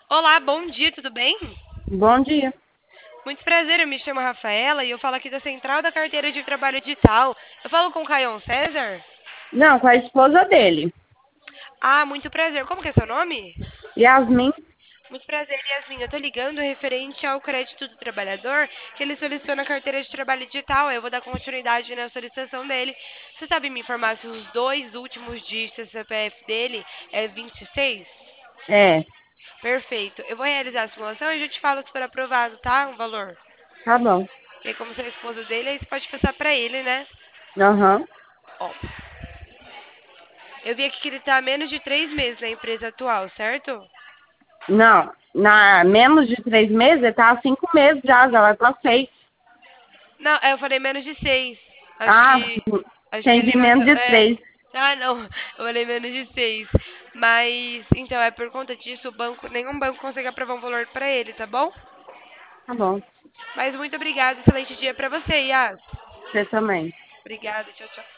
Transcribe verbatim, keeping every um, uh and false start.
Olá, bom dia, tudo bem? Bom dia. Muito prazer, eu me chamo Rafaela e eu falo aqui da Central da Carteira de Trabalho Digital. Eu falo com o Caion César? Não, com a esposa dele. Ah, muito prazer. Como que é seu nome? Yasmin, Muito prazer, Yasmin. Eu tô ligando referente ao crédito do trabalhador, que ele solicitou na carteira de trabalho digital. Eu vou dar continuidade na solicitação dele. Você sabe me informar se os dois últimos dígitos do C P F dele é vinte e seis? é, Perfeito. Eu vou realizar a simulação e já te falo se for aprovado, tá? O valor. tá bom. E aí, como você é a esposa dele, aí você pode passar pra ele, né? Aham. Ó, eu vi aqui que ele tá há menos de três meses na empresa atual, certo? Não, na menos de três meses, ele tá há cinco meses já, já vai pra seis. Não, é, eu falei menos de seis. Acho Ah, que. Acho que ele entendi, passou. menos de É. três. Ah, não. Eu falei menos de seis. Mas, então, é por conta disso, o banco, nenhum banco consegue aprovar um valor pra ele, tá bom? Tá bom, Mas muito obrigada. Excelente dia pra você, Yas. você também. Obrigada. Tchau, tchau.